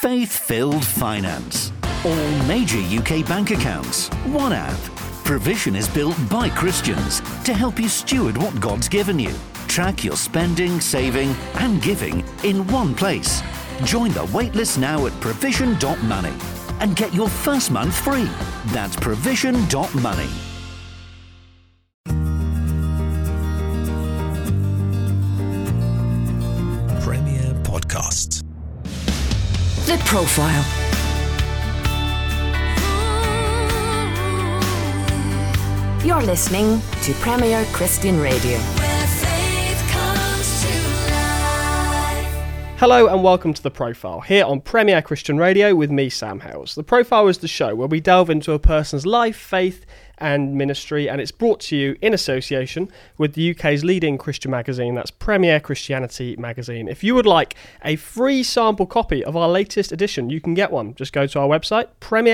Faith-filled finance. All major UK bank accounts. One app. Provision is built by Christians to help you steward what God's given you. Track your spending, saving and giving in one place. Join the waitlist now at provision.money and get your first month free. That's provision.money. Premier Podcasts. The Profile. You're listening to Premier Christian Radio. Where faith comes to life. Hello and welcome to The Profile, here on Premier Christian Radio with me, Sam Hales. The Profile is the show where we delve into a person's life, faith and ministry, and it's brought to you in association with the UK's leading Christian magazine, that's Premier Christianity Magazine. If you would like a free sample copy of our latest edition, you can get one. Just go to our website,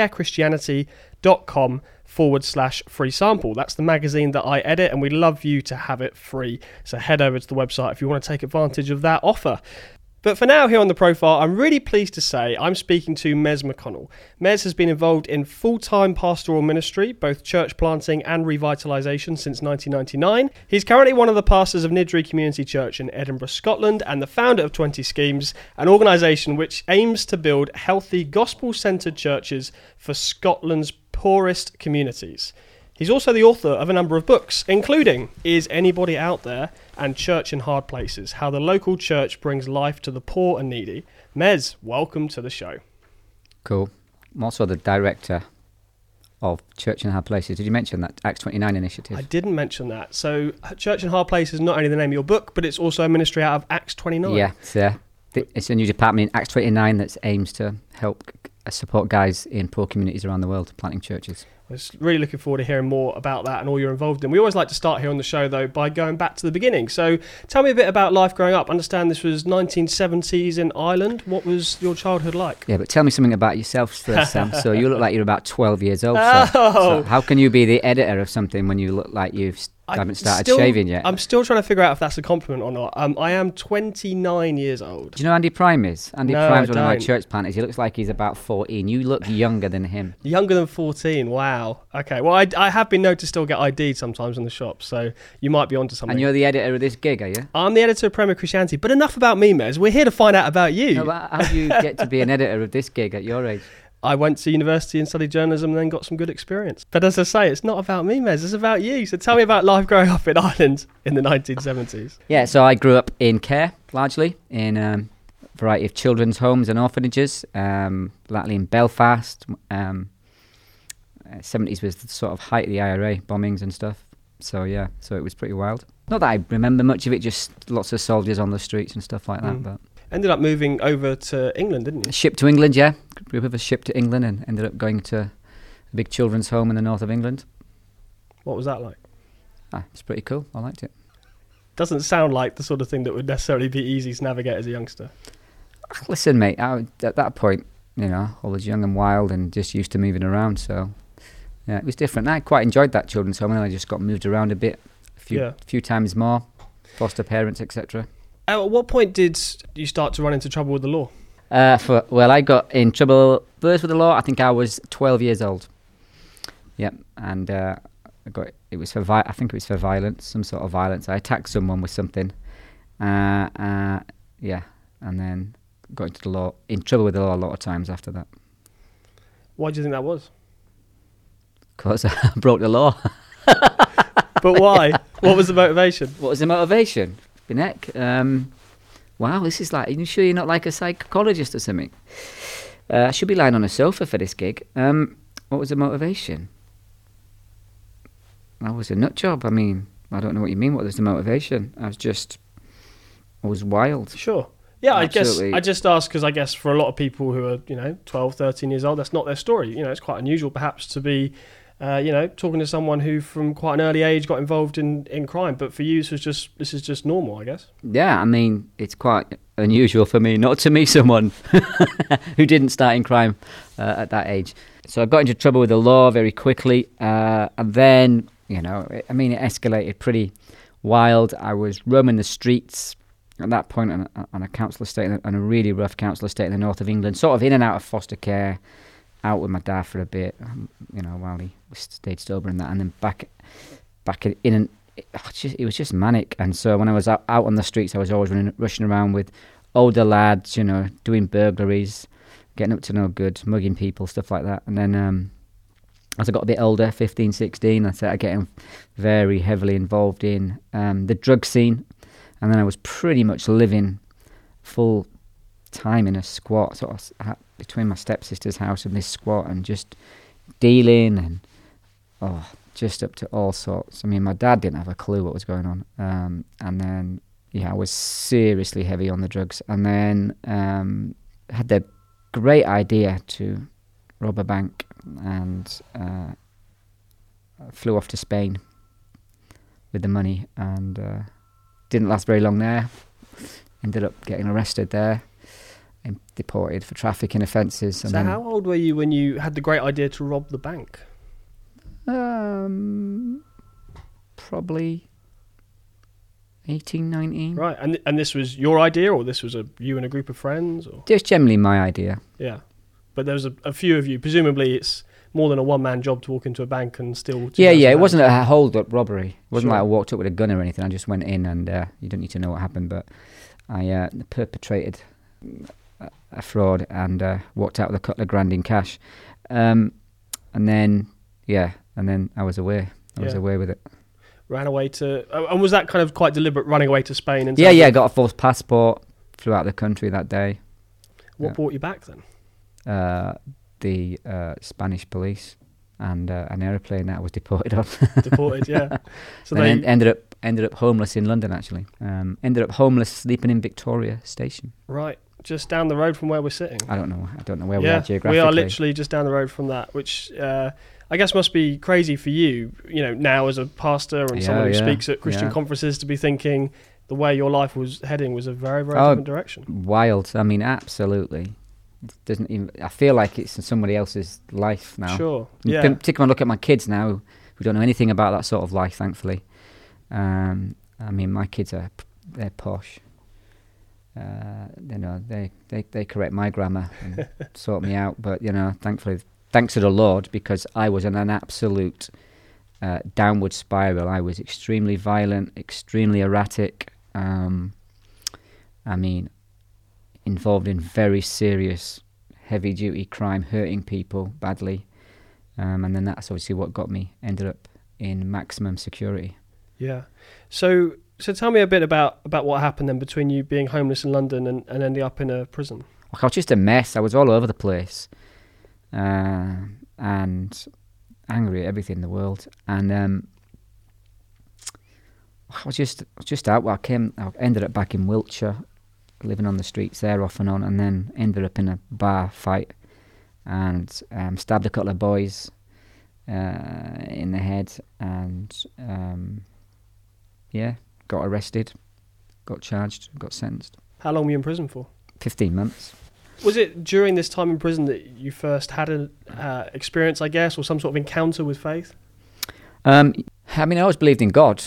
premierchristianity.com/free sample. That's the magazine that I edit, and we'd love you to have it free. So head over to the website if you want to take advantage of that offer. But for now, here on The Profile, I'm really pleased to say I'm speaking to Mez McConnell. Mez has been involved in full-time pastoral ministry, both church planting and revitalisation, since 1999. He's currently one of the pastors of Niddry Community Church in Edinburgh, Scotland, and the founder of 20 Schemes, an organisation which aims to build healthy, gospel-centred churches for Scotland's poorest communities. He's also the author of a number of books, including Is Anybody Out There? And Church in Hard Places, How the Local Church Brings Life to the Poor and Needy. Mez, welcome to the show. Cool. I'm also the director of Church in Hard Places. Did you mention that Acts 29 initiative? I didn't mention that. So Church in Hard Places is not only the name of your book, but it's also a ministry out of Acts 29. Yeah, it's a new department in Acts 29 that aims to help support guys in poor communities around the world planting churches. I was really looking forward to hearing more about that and all you're involved in. We always like to start here on the show, though, by going back to the beginning. So tell me a bit about life growing up. I understand this was 1970s in Ireland. What was your childhood like? Yeah, but tell me something about yourself first, Sam. So you look like you're about 12 years old. Oh. So how can you be the editor of something when you look like you haven't started shaving yet? I'm still trying to figure out if that's a compliment or not. I am 29 years old. Do you know who Andy Prime is? Andy No, Prime's I one of my don't. church planters. He looks like he's about 14. You look younger than him. Younger than 14, wow. Okay, well, I have been known to still get ID'd sometimes in the shop, so you might be onto something. And you're the editor of this gig, are you? I'm the editor of Premier Christianity, but enough about me, Mez. We're here to find out about you. No, but how do you get to be an editor of this gig at your age? I went to university and studied journalism and then got some good experience. But as I say, it's not about me, Mez, it's about you. So tell me about life growing up in Ireland in the 1970s. Yeah, so I grew up in care, largely, in a variety of children's homes and orphanages, latterly in Belfast. 70s was the sort of height of the IRA bombings and stuff. So yeah, so it was pretty wild. Not that I remember much of it, just lots of soldiers on the streets and stuff like that. But Ended up moving over to England, didn't you? shipped to England, yeah. Group of us shipped to England and ended up going to a big children's home in the north of England. What was that like? It's pretty cool. I liked it. Doesn't sound like the sort of thing that would necessarily be easy to navigate as a youngster. Listen, mate, at that point, I was young and wild and just used to moving around, so yeah, it was different. I quite enjoyed that children's home, and I just got moved around a bit, a few times more, foster parents, etc. At what point did you start to run into trouble with the law? I got in trouble first with the law. I think I was 12 years old. Yep, and I think it was for violence, some sort of violence. I attacked someone with something. And then got in trouble with the law a lot of times after that. Why do you think that was? Because I broke the law. But why? What was the motivation? What was the motivation? Binek. Wow, this is like, are you sure you're not like a psychologist or something? I should be lying on a sofa for this gig. What was the motivation? I was a nut job. I mean, I don't know what you mean. What was the motivation? I was wild. Sure. Yeah, Absolutely. I just ask because I guess for a lot of people who are, 12, 13 years old, that's not their story. It's quite unusual perhaps to be, talking to someone who from quite an early age got involved in crime. But for you, this is just normal, I guess. Yeah, I mean, it's quite unusual for me not to meet someone who didn't start in crime at that age. So I got into trouble with the law very quickly. And then, it escalated pretty wild. I was roaming the streets at that point on a council estate, on a really rough council estate in the north of England, sort of in and out of foster care, out with my dad for a bit, while he stayed sober and that, and then back in and it was just manic. And so when I was out on the streets, I was always rushing around with older lads, doing burglaries, getting up to no good, mugging people, stuff like that. And then as I got a bit older, 15, 16, I started getting very heavily involved in the drug scene. And then I was pretty much living full time in a squat, sort of between my stepsister's house and this squat, and just dealing and just up to all sorts. I mean, my dad didn't have a clue what was going on. And then, I was seriously heavy on the drugs. And then had the great idea to rob a bank, and flew off to Spain with the money, and didn't last very long there. Ended up getting arrested there and deported for trafficking offences. So how old were you when you had the great idea to rob the bank? Probably 18, 19. Right, and this was your idea, or this was you and a group of friends? Or? Just generally my idea. Yeah, but there was a few of you. Presumably it's more than a one-man job to walk into a bank and steal. Yeah, it wasn't a hold-up robbery. It wasn't Sure. like I walked up with a gun or anything. I just went in, and you don't need to know what happened, but I perpetrated a fraud and walked out with a couple of grand in cash. And then I was away. I was away with it. Ran away to... and was that kind of quite deliberate, running away to Spain? And Yeah, got a false passport, flew out of the country that day. What brought you back then? The Spanish police and an aeroplane that I was deported on. Deported, yeah. So and ended up homeless in London, actually. Ended up homeless, sleeping in Victoria Station. Right, just down the road from where we're sitting. I don't know where we are geographically. We are literally just down the road from that, which I guess must be crazy for you, now as a pastor and someone who speaks at Christian conferences, to be thinking the way your life was heading was a very, very different direction. Wild. I mean, absolutely. It doesn't even. I feel like it's somebody else's life now. Sure. Yeah. Particularly when I look at my kids now, who don't know anything about that sort of life, thankfully. I mean, my kids they're posh. They correct my grammar and sort me out. But thankfully, thanks to the Lord, because I was in an absolute downward spiral. I was extremely violent, extremely erratic. Involved in very serious, heavy-duty crime, hurting people badly. And then that's obviously what got me, ended up in maximum security. Yeah. So tell me a bit about what happened then between you being homeless in London and ending up in a prison. I was just a mess. I was all over the place. And angry at everything in the world. And I was just out. I ended up back in Wiltshire, living on the streets there off and on, and then ended up in a bar fight and stabbed a couple of boys in the head, and got arrested, got charged, got sentenced. How long were you in prison for? 15 months. Was it during this time in prison that you first had an experience, I guess, or some sort of encounter with faith? I always believed in God,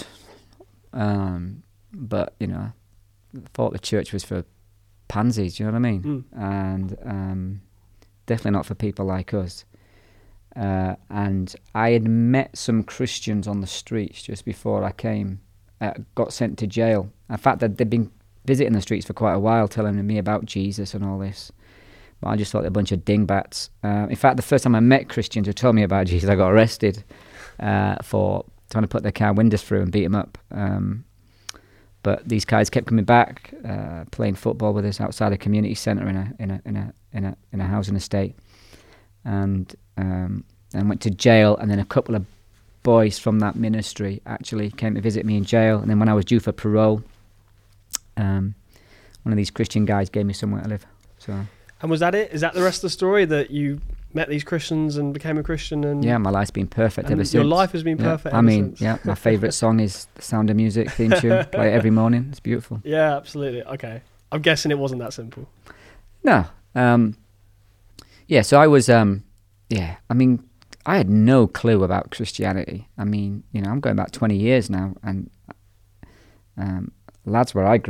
but thought the church was for pansies, you know what I mean? And definitely not for people like us. And I had met some Christians on the streets just before I came, got sent to jail. In fact, they'd been visiting the streets for quite a while, telling me about Jesus and all this. But I just thought they're a bunch of dingbats. In fact, the first time I met Christians who told me about Jesus, I got arrested for trying to put their car windows through and beat them up. But these guys kept coming back, playing football with us outside a community centre in a housing estate, and went to jail. And then a couple of boys from that ministry actually came to visit me in jail. And then when I was due for parole, one of these Christian guys gave me somewhere to live. So. And was that it? Is that the rest of the story, that you met these Christians and became a Christian? And yeah, my life's been perfect ever since. Your life has been perfect ever since. My favourite song is The Sound of Music theme tune. Play it every morning. It's beautiful. Yeah, absolutely. Okay. I'm guessing it wasn't that simple. No. So I was, I had no clue about Christianity. I'm going back 20 years now, and lads where I grew up,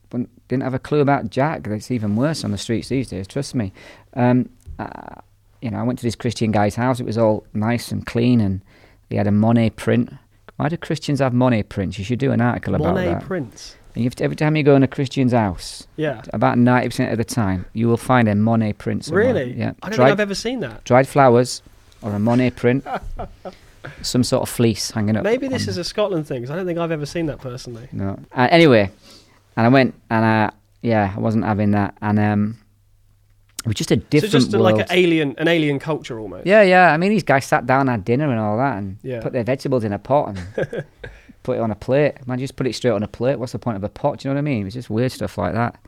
didn't have a clue about Jack. It's even worse on the streets these days, trust me. I went to this Christian guy's house. It was all nice and clean, and he had a Monet print. Why do Christians have Monet prints? You should do an article about that. Monet prints? And every time you go in a Christian's house, Yeah. about 90% of the time, you will find a Monet print somewhere. Really? Yeah. I don't think I've ever seen that. Dried flowers or a Monet print, some sort of fleece hanging up. Maybe this is a Scotland thing, because I don't think I've ever seen that personally. No. Anyway, and I went, and I wasn't having that, and it was just a different so just world. like an alien culture almost. Yeah. I mean, these guys sat down, had dinner and all that, and Yeah. put their vegetables in a pot and put it on a plate. Man, just put it straight on a plate. What's the point of a pot? Do you know what I mean? It was just weird stuff like that.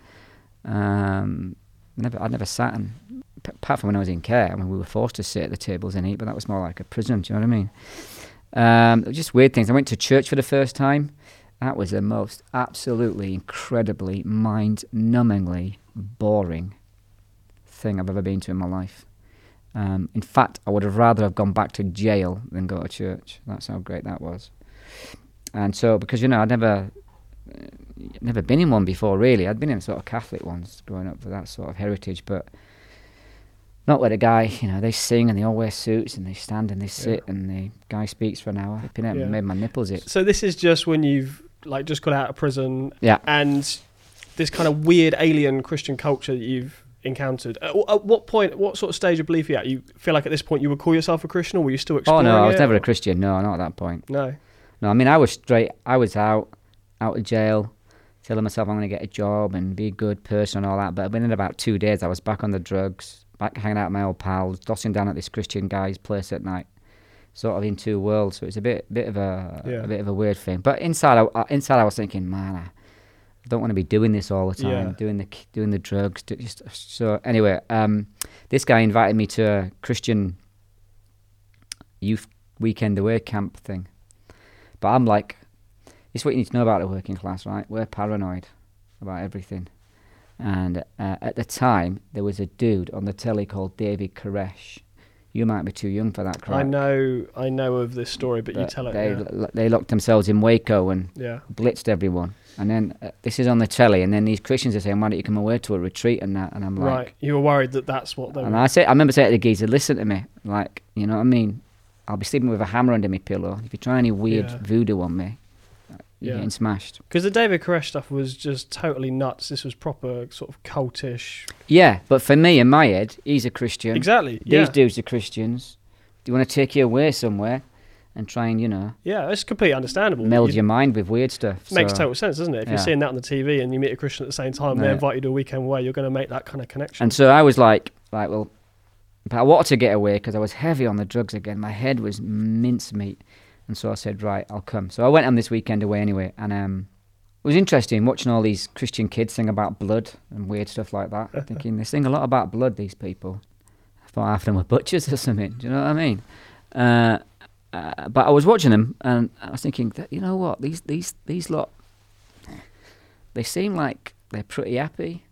I'd never sat, and apart from when I was in care, I mean, we were forced to sit at the tables and eat, but that was more like a prison. Do you know what I mean? Just weird things. I went to church for the first time. That was the most absolutely incredibly mind-numbingly boring thing I've ever been to in my life. In fact, I would have rather have gone back to jail than go to church. That's how great that was. And so, because, I'd never been in one before, really. I'd been in sort of Catholic ones growing up with that sort of heritage, but not where the guy, they sing and they all wear suits and they stand and they sit and the guy speaks for an hour. Flipping out, made my nipples itch. So this is just when you've just got out of prison, Yeah. and this kind of weird alien Christian culture that you've encountered. At what point, what sort of stage of belief are you at? You feel like at this point you would call yourself a Christian, or were you still exploring Oh no, I was it, never or? a Christian. No, not at that point. No. No, I mean, I was straight. I was out of jail, telling myself I'm going to get a job and be a good person and all that. But within about 2 days, I was back on the drugs, back hanging out with my old pals, dossing down at this Christian guy's place at night, sort of in two worlds. So it's a bit of a weird thing. But inside I was thinking, man, I don't want to be doing this all the time, doing the drugs. So anyway, this guy invited me to a Christian youth weekend away camp thing. But I'm like, this is what you need to know about the working class, right? We're paranoid about everything. And at the time, there was a dude on the telly called David Koresh. You might be too young for that crap. I know of this story, but you tell it. They locked themselves in Waco and Yeah. blitzed everyone. And then this is on the telly, and then these Christians are saying, why don't you come away to a retreat and that? And I'm like... Right, you were worried that's what they And were... I remember saying to the geezer, listen to me, like, you know what I mean? I'll be sleeping with a hammer under my pillow. If you try any weird voodoo on me, you're getting smashed. Because the David Koresh stuff was just totally nuts. This was proper sort of cultish. Yeah, but for me, in my head, he's a Christian. Exactly, These dudes are Christians. Do you want to take you away somewhere and try and, Yeah, it's completely understandable. meld your mind with weird stuff? Makes So, total sense, doesn't it? If you're seeing that on the TV and you meet a Christian at the same time, they Yeah. invite you to a weekend away, you're going to make that kind of connection. And so I was like, well, but I wanted to get away because I was heavy on the drugs again. My head was mincemeat. And so I said, right, I'll come. So I went on this weekend away anyway. And it was interesting watching all these Christian kids sing about blood and weird stuff like that. Thinking they sing a lot about blood, these people. I thought half of them were butchers or something. Do you know what I mean? But I was watching them and I was thinking, that, you know what, these lot, they seem like they're pretty happy.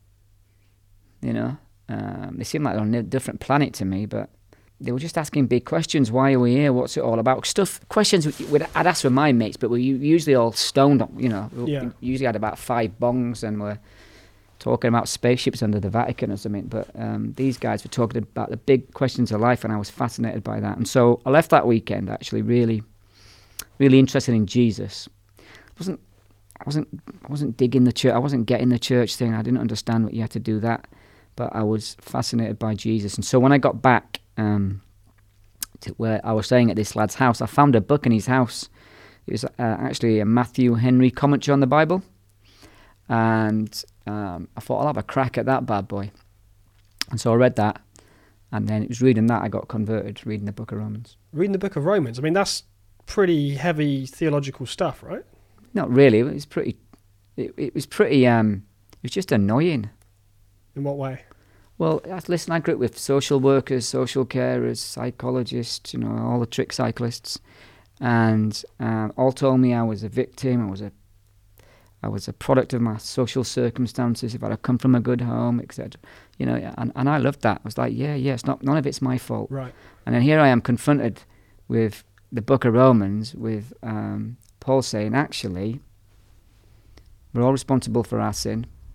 They seem like they're on a different planet to me, but they were just asking big questions. Why are we here? What's it all about? Questions I'd ask with my mates, but we usually all stoned on, We usually had about 5 bongs and we're talking about spaceships under the Vatican or something. But these guys were talking about the big questions of life, and I was fascinated by that. And so I left that weekend actually really, really interested in Jesus. I wasn't digging the church. I wasn't getting the church thing. I didn't understand what you had to do that. But I was fascinated by Jesus. And so when I got back to where I was staying at this lad's house, I found a book in his house. It was actually a Matthew Henry commentary on the Bible. And I thought, I'll have a crack at that bad boy. And so I read that. And then it was reading that I got converted, reading the book of Romans. Reading the book of Romans, I mean, that's pretty heavy theological stuff, right? Not really. It was pretty... It was pretty... it was just annoying. In what way? Well, listen, I grew up with social workers, social carers, psychologists, all the trick cyclists, and all told me I was a victim. I was a product of my social circumstances. If I'd come from a good home, etc. And I loved that. I was like, yeah, it's not. None of it's my fault. Right. And then here I am confronted with the Book of Romans, with Paul saying, actually, we're all responsible for our sin.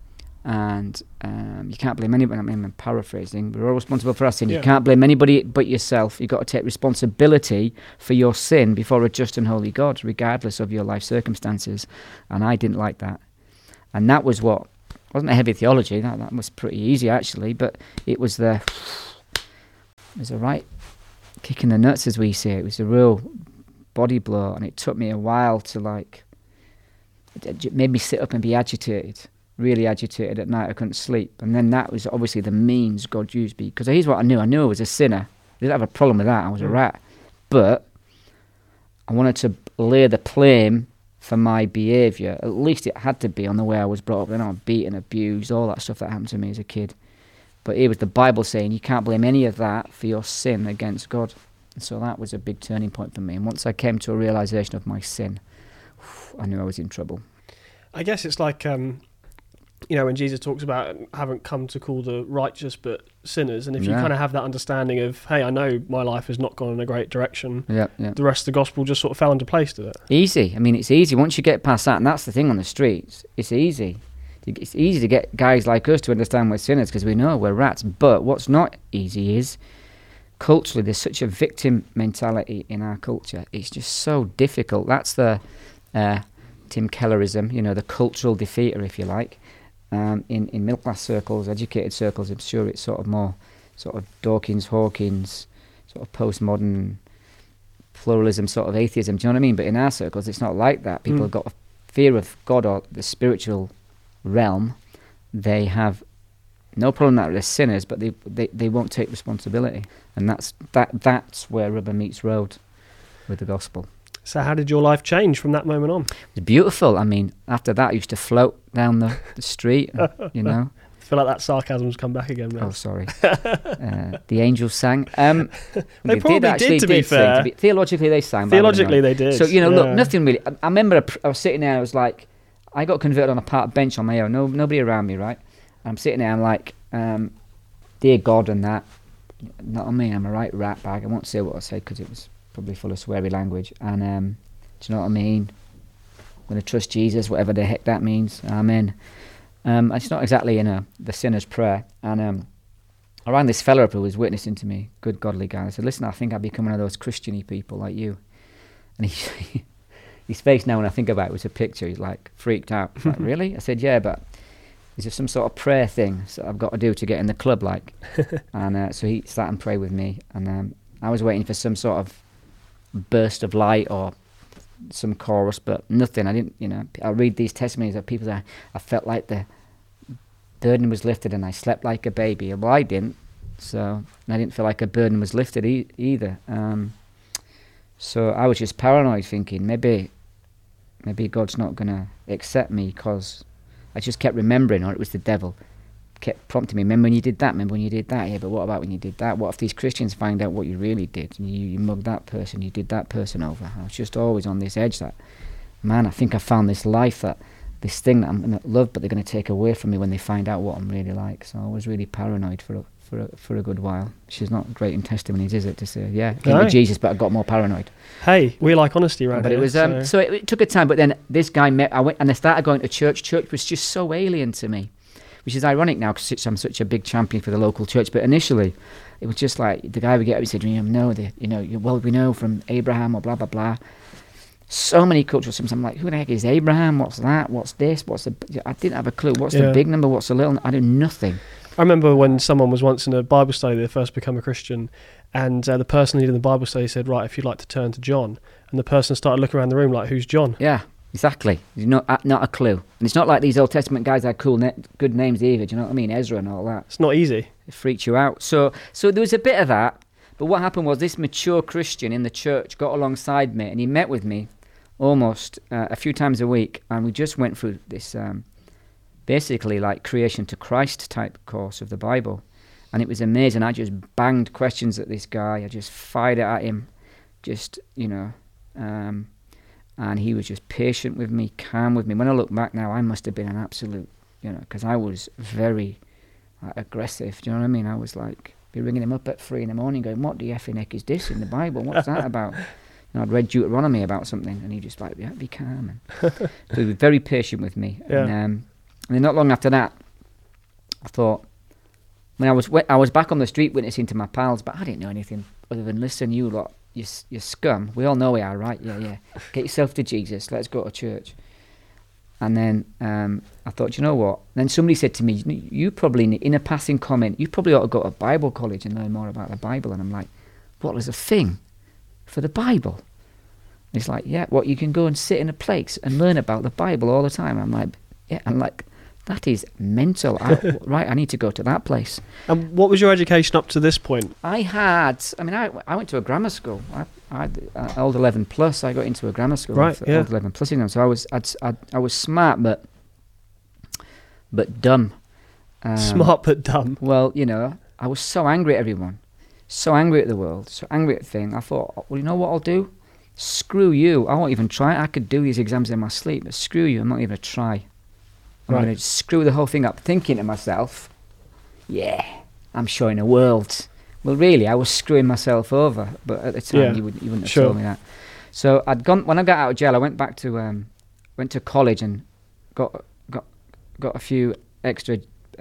And you can't blame anybody. I mean, I'm paraphrasing. We're all responsible for our sin. Yeah. You can't blame anybody but yourself. You've got to take responsibility for your sin before a just and holy God, regardless of your life circumstances. And I didn't like that. And that was what... wasn't a heavy theology. That was pretty easy, actually. But it was a right kick in the nuts, as we say. It was a real body blow. And it took me a while to, like... It made me sit up and be agitated. Really agitated at night. I couldn't sleep. And then that was obviously the means God used me. Because here's what I knew. I knew I was a sinner. I didn't have a problem with that. I was a rat. But I wanted to lay the blame for my behaviour. At least it had to be on the way I was brought up. You know, beaten, abused, all that stuff that happened to me as a kid. But here was the Bible saying you can't blame any of that for your sin against God. And so that was a big turning point for me. And once I came to a realisation of my sin, I knew I was in trouble. I guess it's like, when Jesus talks about haven't come to call the righteous but sinners, and if you kind of have that understanding of, hey, I know my life has not gone in a great direction, the rest of the gospel just sort of fell into place to it. Easy. I mean, it's easy. Once you get past that, and that's the thing on the streets, it's easy. It's easy to get guys like us to understand we're sinners because we know we're rats. But what's not easy is, culturally, there's such a victim mentality in our culture. It's just so difficult. That's the Tim Kellerism, the cultural defeater, if you like. In middle class circles, educated circles, I'm sure it's sort of more sort of Dawkins, Hawkins, sort of postmodern pluralism, sort of atheism. Do you know what I mean? But in our circles, it's not like that. People have got a fear of God or the spiritual realm. They have no problem that they're sinners, but they won't take responsibility, and that's where rubber meets road with the gospel. So how did your life change from that moment on? It was beautiful. I mean, after that, I used to float down the street, and, I feel like that sarcasm's come back again now. Oh, sorry. The angels sang. They probably did, to be fair. Theologically, they sang. Theologically, they did. So, look, nothing really. I remember I was sitting there, I was like, I got converted on a park bench on my own, nobody around me, right? And I'm sitting there, I'm like, dear God and that. Not on me, I'm a right rat bag. I won't say what I said because it was probably full of sweary language. And do you know what I mean? I'm going to trust Jesus, whatever the heck that means. Amen. It's not exactly, the sinner's prayer. And I rang this fella up who was witnessing to me, good godly guy. I said, listen, I think I've become one of those Christian-y people like you. And his face now when I think about it was a picture. He's like freaked out. He's like, really? I said, yeah, but is there some sort of prayer thing that I've got to do to get in the club like? And so he sat and prayed with me. And I was waiting for some sort of burst of light or some chorus, but nothing. I didn't, I read these testimonies of people that I felt like the burden was lifted and I slept like a baby. Well, I didn't, so I didn't feel like a burden was lifted either. So I was just paranoid, thinking maybe God's not going to accept me, because I just kept remembering, or it was the devil kept prompting me, remember when you did that, yeah, but what about when you did that? What if these Christians find out what you really did, and you mugged that person, you did that person over? I was just always on this edge that, man, I think I found this life, this thing that I'm going to love, but they're going to take away from me when they find out what I'm really like. So I was really paranoid for a good while. Which is not great in testimonies, is it, to say, yeah, give me Jesus, but I got more paranoid. Hey, we like honesty around but here. But it was so it took a time. But then this guy I went and I started going to church. Church was just so alien to me, which is ironic now because I'm such a big champion for the local church. But initially, it was just like the guy would get up and said, well, we know from Abraham or blah blah blah. So many cultural systems. I'm like, who the heck is Abraham? What's that? What's this? I didn't have a clue. What's the big number? What's the little? I knew nothing. I remember when someone was once in a Bible study, they first become a Christian, and the person leading the Bible study said, right, if you'd like to turn to John. And the person started looking around the room like, who's John? Yeah, exactly. Not a clue. And it's not like these Old Testament guys had cool, good names either. Do you know what I mean? Ezra and all that. It's not easy. It freaked you out. So there was a bit of that. But what happened was this mature Christian in the church got alongside me, and he met with me almost a few times a week. And we just went through this... basically like creation to Christ type course of the Bible, and it was amazing. I just banged questions at this guy. I just fired it at him, and he was just patient with me, calm with me. When I look back now, I must have been an absolute, because I was very aggressive. Do you know what I mean? I was like, be ringing him up at 3 a.m. going, what the effing heck is this in the Bible? What's that about? I'd read Deuteronomy about something, and he just like, yeah, be calm. And so he was very patient with me. Yeah. And then not long after that, I thought, when I was back on the street witnessing to my pals, but I didn't know anything other than, listen, you lot, you're scum. We all know we are, right? Yeah. Get yourself to Jesus. Let's go to church. And then I thought, you know what? Then somebody said to me, you probably, in a passing comment, you probably ought to go to Bible college and learn more about the Bible. And I'm like, what, there's a thing for the Bible? And it's like, yeah, what, you can go and sit in a place and learn about the Bible all the time. I'm like, yeah, I'm like, that is mental. Right, I need to go to that place. And what was your education up to this point? I went to a grammar school. I old 11 plus. I got into a grammar school. Right, yeah. Old 11 plus exam. So I was smart, but dumb. Smart but dumb. Well, you know, I was so angry at everyone, so angry at the world, so angry at the thing. I thought, well, you know what I'll do? Screw you. I won't even try. I could do these exams in my sleep, but screw you. I'm not even going to try. I'm going to screw the whole thing up, thinking to myself, yeah, I'm showing the world. Well, really, I was screwing myself over, but at the time you wouldn't have told me that. So when I got out of jail, I went back to went to college and got a few extra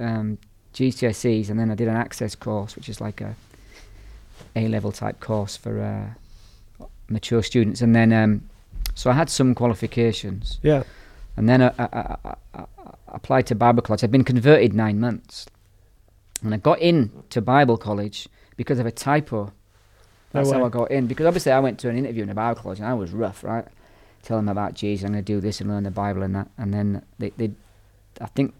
GCSEs, and then I did an access course, which is like a A-level type course for mature students, and then so I had some qualifications. Yeah. And then I applied to Bible college. I'd been converted 9 months. And I got into Bible college because of a typo. That's how I got in. Because obviously I went to an interview in a Bible college and I was rough, right? Tell them about Jesus, I'm going to do this and learn the Bible and that. And then I think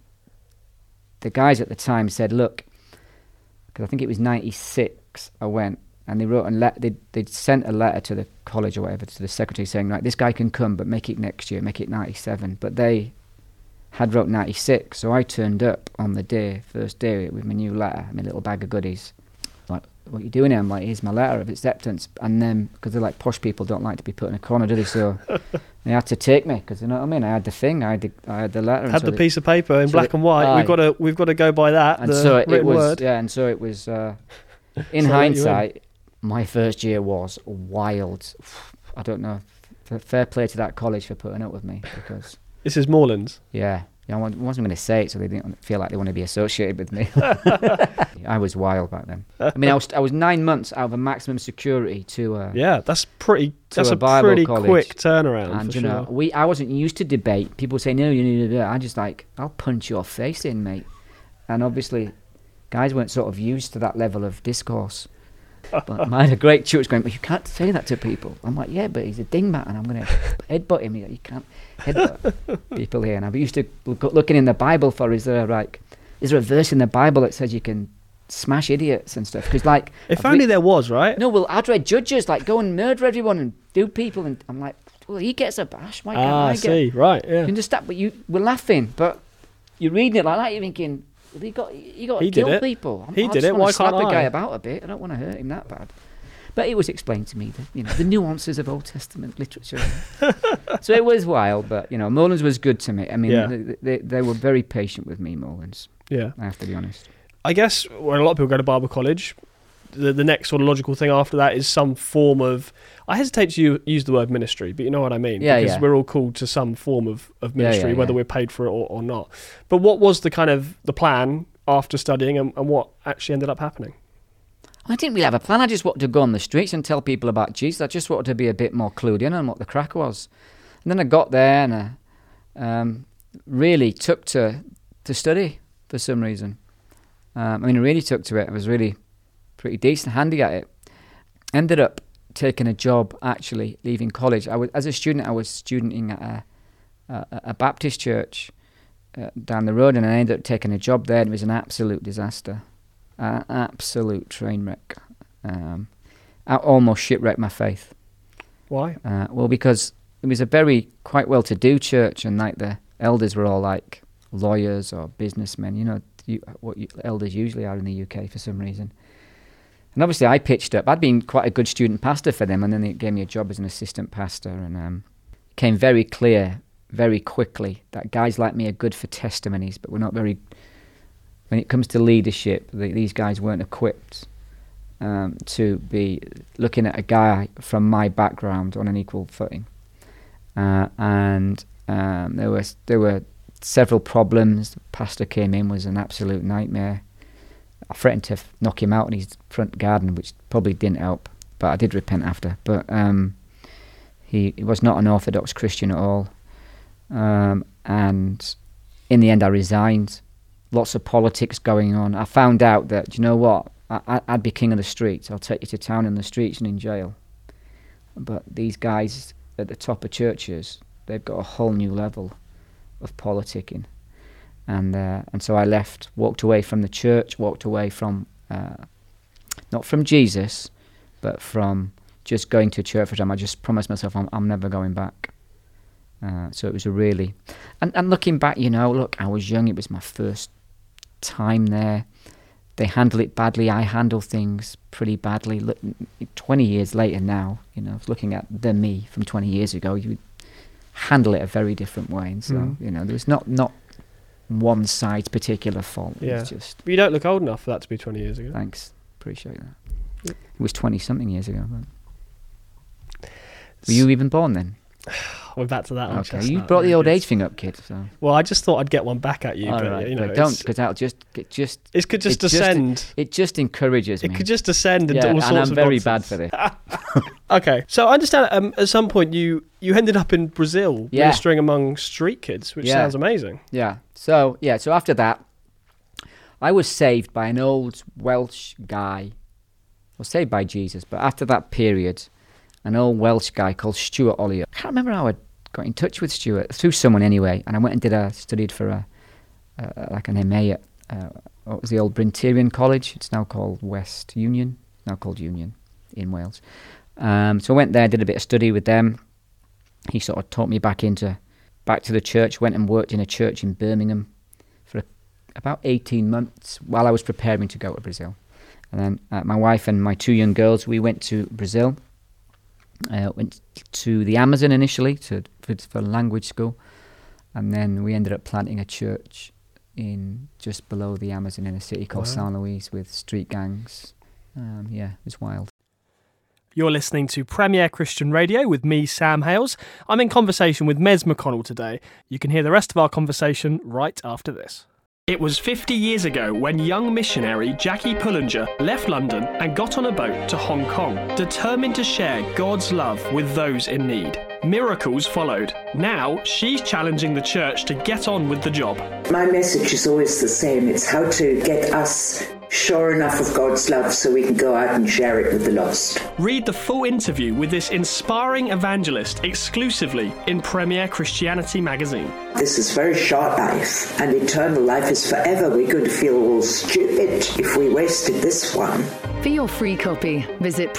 the guys at the time said, look, because I think it was 96 I went, and they wrote they'd sent a letter to the college or whatever, to the secretary, saying, right, this guy can come, but make it next year, make it 97. But they had wrote 96, so I turned up on the first day with my new letter, my little bag of goodies. Like, what are you doing here? I'm like, here's my letter of acceptance. And then, because they're like, posh people don't like to be put in a corner, do they? So they had to take me, because you know what I mean? I had the thing, I had the letter. Had the piece of paper in black and white. We've got to go by that, and so it was word. Yeah, and so it was, in hindsight, my first year was wild. I don't know. Fair play to that college for putting up with me, because... This is Moorlands? Yeah. I wasn't going to say it, so they didn't feel like they want to be associated with me. I was wild back then. I mean, I was 9 months out of a maximum security to... that's a pretty quick turnaround. And, you know, I wasn't used to debate. People say, no, you need to do that. I just like, I'll punch your face in, mate. And obviously, guys weren't sort of used to that level of discourse. But I had a great tutor going, well, you can't say that to people. I'm like, yeah, but he's a dingbat and I'm going to headbutt him. You can't headbutt people here. And I used to looking in the Bible for, is there a verse in the Bible that says you can smash idiots and stuff? Because like... If only there was, right? No, well, I'd read Judges, like go and murder everyone and do people. And I'm like, well, he gets a bash. Why can't I see, right, yeah. You understand, but we're laughing, but you're reading it like that, you're thinking... You got to kill people. He did it. Why can't I? Slap the guy about a bit. I don't want to hurt him that bad. But it was explained to me that the nuances of Old Testament literature. So it was wild, but Moorlands was good to me. I mean, they were very patient with me, Moorlands. Yeah, I have to be honest. I guess when a lot of people go to Bible college, the next sort of logical thing after that is some form of... I hesitate to use the word ministry, but you know what I mean. Yeah, because we're all called to some form of ministry, whether we're paid for it or not. But what was the plan after studying, and what actually ended up happening? I didn't really have a plan. I just wanted to go on the streets and tell people about Jesus. I just wanted to be a bit more clued in on what the crack was. And then I got there and I really took to study for some reason. I really took to it. I was really pretty decent, handy at it. Ended up taking a job, actually, leaving college. As a student, I was studenting at a Baptist church down the road, and I ended up taking a job there, and it was an absolute disaster. An absolute train wreck. I almost shipwrecked my faith. Why? Well, because it was a quite well-to-do church, and like the elders were all like lawyers or businessmen, what elders usually are in the UK for some reason. And obviously I pitched up. I'd been quite a good student pastor for them, and then they gave me a job as an assistant pastor, and it became very clear very quickly that guys like me are good for testimonies, but we're not very... When it comes to leadership, these guys weren't equipped to be looking at a guy from my background on an equal footing. And there were several problems. The pastor came in, was an absolute nightmare. I threatened to knock him out in his front garden, which probably didn't help, but I did repent after. But he was not an Orthodox Christian at all. And in the end, I resigned. Lots of politics going on. I found out that, do you know what? I'd be king of the streets. I'll take you to town in the streets and in jail. But these guys at the top of churches, they've got a whole new level of politicking. And so I left, walked away from the church, walked away from, not from Jesus, but from just going to church for time. I just promised myself I'm never going back. So it was a really... And looking back, look, I was young. It was my first time there. They handle it badly. I handle things pretty badly. Look, 20 years later now, looking at the me from 20 years ago, you would handle it a very different way. And so, there was not one side's particular fault. Yeah. It was just... But you don't look old enough for that to be 20 years ago. Thanks. Appreciate that. It was 20-something years ago. But... Were you even born then? We're back to that. Okay, you brought the old age thing up, kid. So. Well, I just thought I'd get one back at you, All but right, but don't, because that'll it could just descend. It just encourages me. It could just descend into all sorts and of I'm very nonsense. bad for this. Okay, so I understand at some point you ended up in Brazil ministering among street kids, which sounds amazing. Yeah. So after that, I was saved by an old Welsh guy. Well, saved by Jesus, but after that period, an old Welsh guy called Stuart Olliott. I can't remember how I got in touch with Stuart, through someone anyway, and I went and studied for an MA at what was the old Brynterion College. It's now called West Union, now called Union in Wales. So I went there, did a bit of study with them. He sort of taught me back to the church, went and worked in a church in Birmingham for about 18 months while I was preparing to go to Brazil. And then my wife and my 2 young girls, we went to Brazil. Went to the Amazon initially for language school, and then we ended up planting a church in just below the Amazon in a city called San Luis with street gangs. It was wild. You're listening to Premier Christian Radio with me, Sam Hales. I'm in conversation with Mez McConnell today. You can hear the rest of our conversation right after this. It was 50 years ago when young missionary Jackie Pullinger left London and got on a boat to Hong Kong, determined to share God's love with those in need. Miracles followed. Now she's challenging the church to get on with the job. My message is always the same. It's how to get us sure enough of God's love so we can go out and share it with the lost. Read the full interview with this inspiring evangelist exclusively in Premier Christianity magazine. This is very short life, and eternal life is forever. We're going to feel all stupid if we wasted this one. For your free copy, visit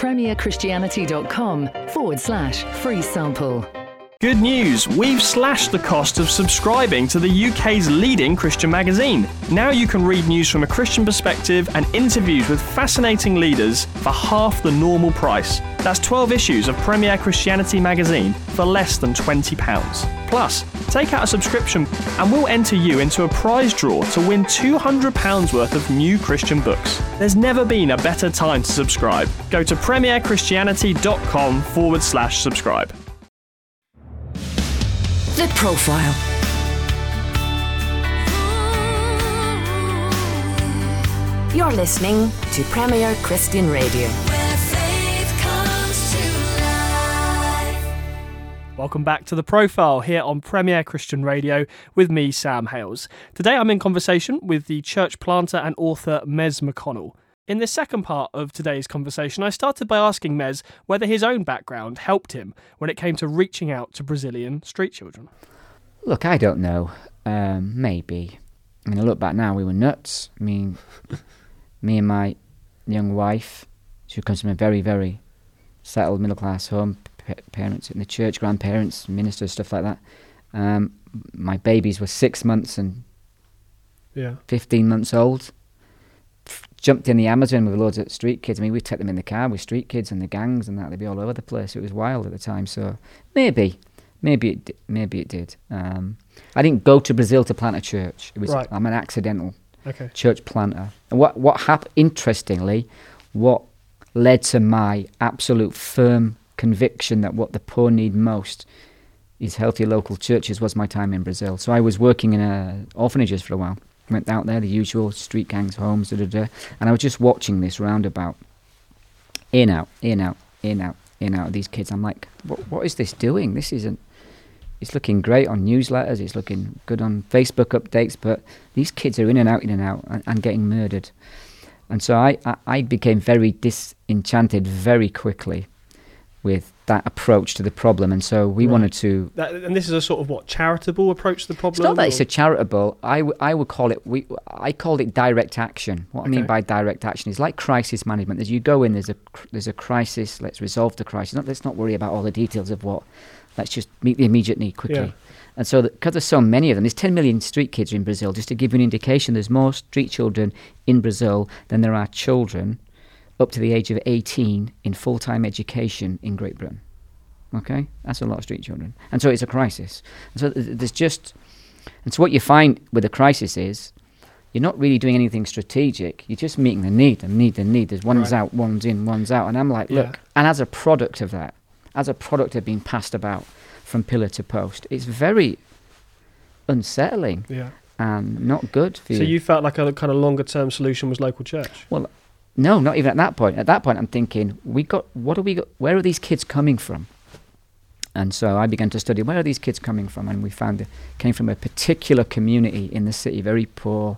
premierchristianity.com/free sample. Good news, we've slashed the cost of subscribing to the UK's leading Christian magazine. Now you can read news from a Christian perspective and interviews with fascinating leaders for half the normal price. That's 12 issues of Premier Christianity magazine for less than £20. Plus, take out a subscription and we'll enter you into a prize draw to win £200 worth of new Christian books. There's never been a better time to subscribe. Go to premierchristianity.com/subscribe. The Profile. You're listening to Premier Christian Radio. Where faith comes to life. Welcome back to The Profile here on Premier Christian Radio with me, Sam Hales. Today I'm in conversation with the church planter and author Mez McConnell. In the second part of today's conversation, I started by asking Mez whether his own background helped him when it came to reaching out to Brazilian street children. Look, I don't know. Maybe. I mean, I look back now, we were nuts. I mean, me and my young wife, she comes from a very, very settled middle-class home, parents in the church, grandparents, ministers, stuff like that. My babies were 6 months and 15 months old. Jumped in the Amazon with loads of street kids. I mean, we'd take them in the car with street kids and the gangs and that. They'd be all over the place. It was wild at the time. So maybe it did. I didn't go to Brazil to plant a church. It was I'm an accidental church planter. And what happened? Interestingly, what led to my absolute firm conviction that what the poor need most these healthy local churches was my time in Brazil. So I was working in orphanages for a while. Went out there, the usual street gangs, homes, and I was just watching this roundabout. In, out, in, out, in, out, in, out of these kids. I'm like, what is this doing? This isn't... It's looking great on newsletters, it's looking good on Facebook updates, but these kids are in and out and getting murdered. And so I became very disenchanted very quickly with that approach to the problem, and so we wanted to... and this is a sort of, what, charitable approach to the problem? It's not that it's a charitable, I would call it, I called it direct action. What I mean by direct action is like crisis management. As you go in, there's a crisis, let's resolve the crisis. Let's not worry about all the details of what, let's just meet the immediate need quickly. Yeah. And so, because there's so many of them, there's 10 million street kids in Brazil. Just to give you an indication, there's more street children in Brazil than there are children up to the age of 18 in full-time education in Great Britain. Okay? That's a lot of street children. And so it's a crisis. And so there's just... And so what you find with a crisis is you're not really doing anything strategic. You're just meeting the need. There's one's out, one's in, one's out. And I'm like, look, and as a product of that, as a product of being passed about from pillar to post, it's very unsettling and not good for you. So you felt like a kind of longer-term solution was local church? Well, no, not even at that point. At that point, I'm thinking, where are these kids coming from? And so I began to study, where are these kids coming from? And we found it came from a particular community in the city, very poor,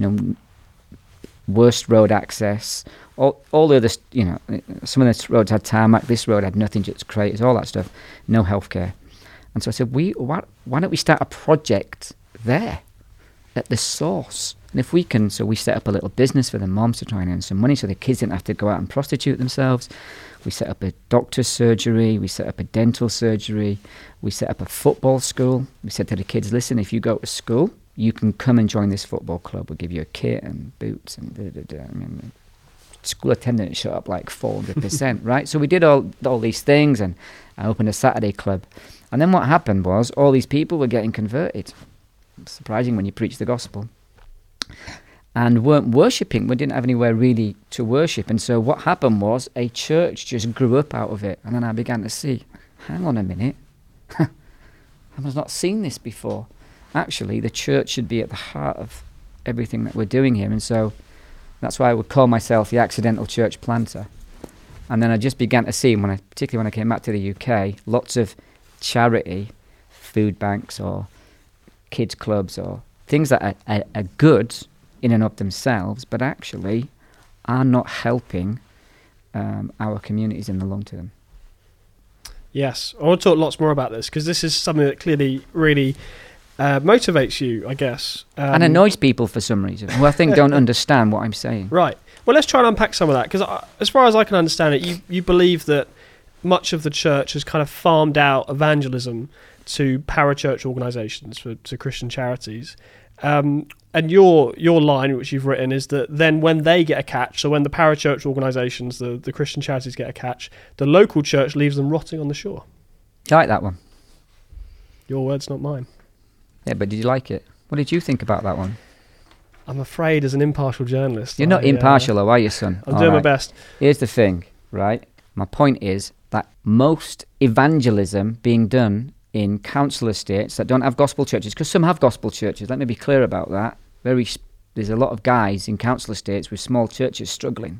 worst road access. All the other, some of the roads had tarmac, this road had nothing, just craters, all that stuff, no healthcare. And so I said, why don't we start a project there at the source? And if we can, so we set up a little business for the moms to try and earn some money so the kids didn't have to go out and prostitute themselves. We set up a doctor's surgery, we set up a dental surgery, we set up a football school. We said to the kids, listen, if you go to school, you can come and join this football club. We'll give you a kit and boots and I mean, school attendance shot up like 400%, right? So we did all these things, and I opened a Saturday club. And then what happened was all these people were getting converted. It's surprising when you preach the gospel. And weren't worshipping. We didn't have anywhere really to worship. And so what happened was a church just grew up out of it. And then I began to see, hang on a minute. I've not seen this before. Actually, the church should be at the heart of everything that we're doing here. And so that's why I would call myself the accidental church planter. And then I just began to see, particularly when I came back to the UK, lots of charity, food banks or kids clubs or things that are good in and of themselves, but actually are not helping our communities in the long term. Yes, I want to talk lots more about this because this is something that clearly really motivates you, I guess. And annoys people for some reason, who I think don't understand what I'm saying. Right. Well, let's try and unpack some of that, because as far as I can understand it, you believe that much of the church has kind of farmed out evangelism to parachurch organisations, to Christian charities. And your line, which you've written, is that then when they get a catch, so when the parachurch organisations, the Christian charities get a catch, the local church leaves them rotting on the shore. I like that one. Your words, not mine. Yeah, but did you like it? What did you think about that one? I'm afraid, as an impartial journalist... You're not impartial, though, are you, son? I'm doing my best. Here's the thing, right? My point is that most evangelism being done in council estates that don't have gospel churches, because some have gospel churches, let me be clear about that. There's a lot of guys in council estates with small churches struggling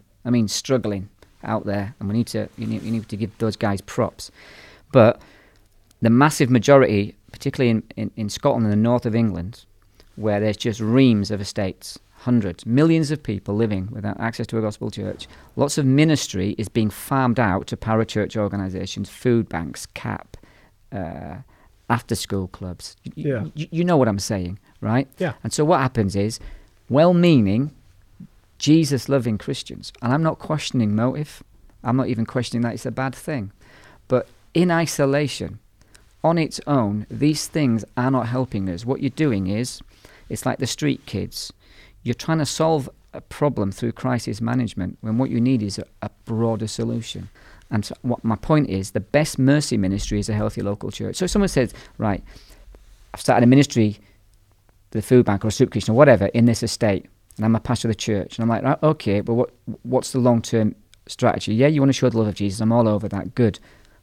out there, and you need to give those guys props. But the massive majority, particularly in Scotland and the north of England, where there's just reams of estates, hundreds, millions of people living without access to a gospel church, lots of ministry is being farmed out to parachurch organisations, food banks, CAP, after-school clubs. You know what I'm saying, right? Yeah. And so what happens is, well-meaning, Jesus-loving Christians, and I'm not questioning motive, I'm not even questioning that it's a bad thing, but in isolation, on its own, these things are not helping us. What you're doing is, it's like the street kids. You're trying to solve a problem through crisis management when what you need is a broader solution. And so what my point is, the best mercy ministry is a healthy local church. So if someone says, right, I've started a ministry, the food bank or a soup kitchen or whatever, in this estate, and I'm a pastor of the church, and I'm like, okay, but what's the long-term strategy? Yeah, you want to show the love of Jesus, I'm all over that, good.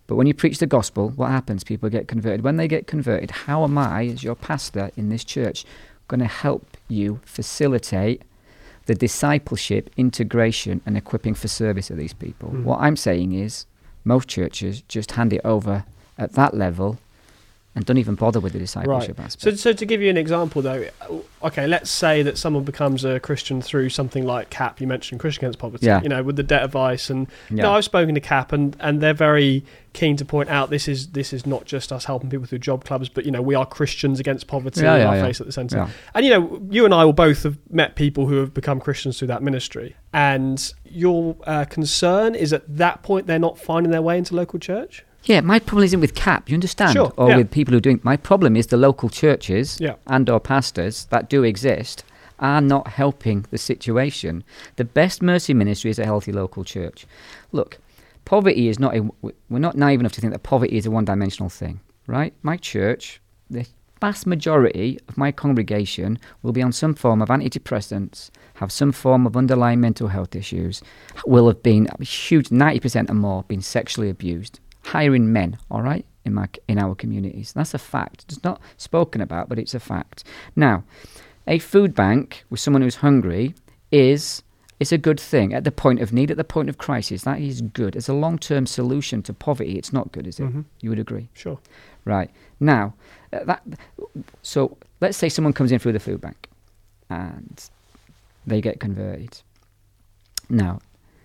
But when you preach the gospel, what happens? People get converted. When they get converted, how am I, as your pastor in this church, going to help you facilitate the discipleship, integration, and equipping for service of these people? What I'm saying is, most churches just hand it over at that level and don't even bother with the discipleship aspect. So to give you an example, though, okay, let's say that someone becomes a Christian through something like CAP. You mentioned Christian Against Poverty, with the debt advice, and I've spoken to CAP, and they're very keen to point out this is not just us helping people through job clubs, but we are Christians against poverty. Our face at the centre, and you and I will both have met people who have become Christians through that ministry. And your concern is at that point they're not finding their way into local church. Yeah, my problem isn't with CAP, you understand? Sure, or with people who are doing... My problem is the local churches and or pastors that do exist are not helping the situation. The best mercy ministry is a healthy local church. Look, poverty is not... We're not naive enough to think that poverty is a one-dimensional thing, right? My church, the vast majority of my congregation will be on some form of antidepressants, have some form of underlying mental health issues, will have been a huge 90% or more been sexually abused. Hiring men, all right, in our communities. That's a fact. It's not spoken about, but it's a fact. Now, a food bank with someone who's hungry is a good thing at the point of need, at the point of crisis. That is good. As a long-term solution to poverty, it's not good, is it? You would agree? Sure. Right. Now, so let's say someone comes in through the food bank and they get converted. Now,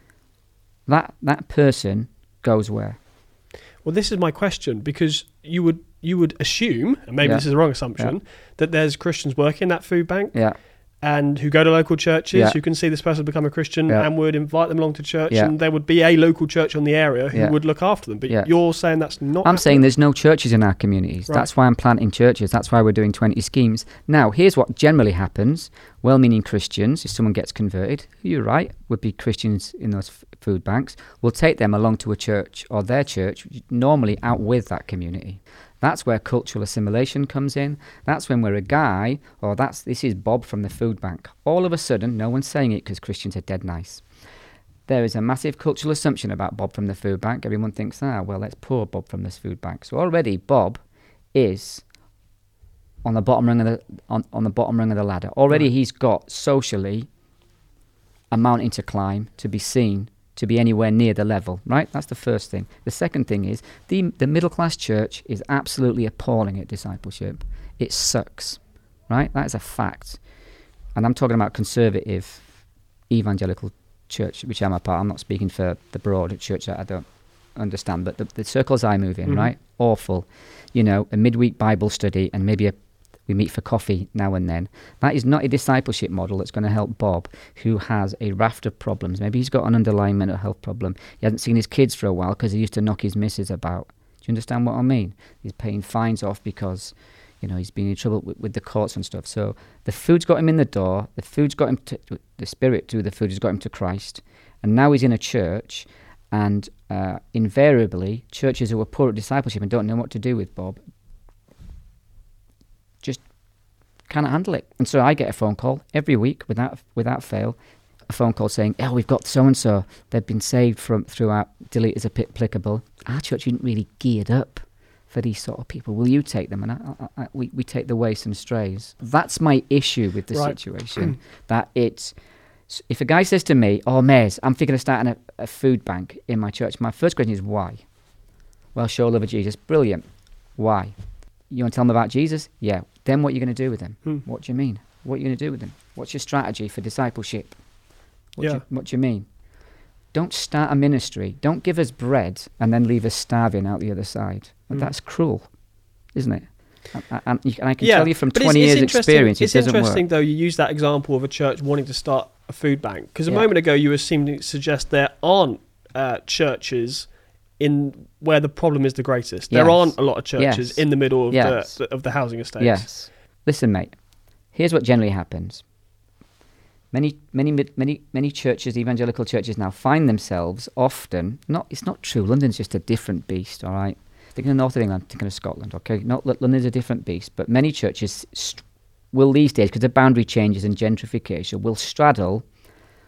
that person goes where? Well, this is my question, because you would assume, and maybe this is the wrong assumption, that there's Christians working in that food bank and who go to local churches, who can see this person become a Christian and would invite them along to church, and there would be a local church on the area who would look after them. But you're saying that's not... I'm saying there's no churches in our communities. Right. That's why I'm planting churches. That's why we're doing 20 schemes. Now, here's what generally happens. Well-meaning Christians, if someone gets converted, you're right, would be Christians in those food banks, will take them along to a church or their church, normally out with that community. That's where cultural assimilation comes in. That's when we're a guy, or this is Bob from the food bank. All of a sudden, no one's saying it because Christians are dead nice. There is a massive cultural assumption about Bob from the food bank. Everyone thinks, well, let's poor Bob from this food bank. So already Bob is on the bottom rung of the bottom rung of the ladder. Already he's got socially a mountain to climb to be seen, to be anywhere near the level, right? That's the first thing. The second thing is the middle-class church is absolutely appalling at discipleship. It sucks, right? That is a fact. And I'm talking about conservative evangelical church, which I'm a part. I'm not speaking for the broad church that I don't understand, but the circles I move in, right? Awful. A midweek Bible study and maybe we meet for coffee now and then. That is not a discipleship model that's going to help Bob, who has a raft of problems. Maybe he's got an underlying mental health problem. He hasn't seen his kids for a while because he used to knock his missus about. Do you understand what I mean? He's paying fines off because, he's been in trouble with the courts and stuff. So the food's got him in the door. The food's got him the Spirit through the food has got him to Christ. And now he's in a church, and invariably, churches who are poor at discipleship and don't know what to do with Bob just can't handle it. And so I get a phone call every week without fail, a phone call saying, we've got so-and-so, they've been saved through our delete as applicable. Our church isn't really geared up for these sort of people. Will you take them? And we take the waste and strays. That's my issue with the situation. That if a guy says to me, Mays, I'm thinking of starting a food bank in my church, my first question is, why? Well, show love of Jesus. Brilliant. Why? You want to tell them about Jesus? Yeah. Then what are you going to do with them? What do you mean? What are you going to do with them? What's your strategy for discipleship? What do you mean? Don't start a ministry. Don't give us bread and then leave us starving out the other side. That's cruel, isn't it? And I can tell you from 20 years experience, it doesn't work. It's interesting, though, you use that example of a church wanting to start a food bank. Because a moment ago you were seeming to suggest there aren't churches in where the problem is the greatest. There aren't a lot of churches in the middle of the housing estates. Yes. Listen, mate, here's what generally happens. Many churches, evangelical churches now, find themselves often, it's not true, London's just a different beast, all right? Thinking of North of England, thinking of Scotland, okay? London's a different beast, but many churches will these days, because of boundary changes and gentrification, will straddle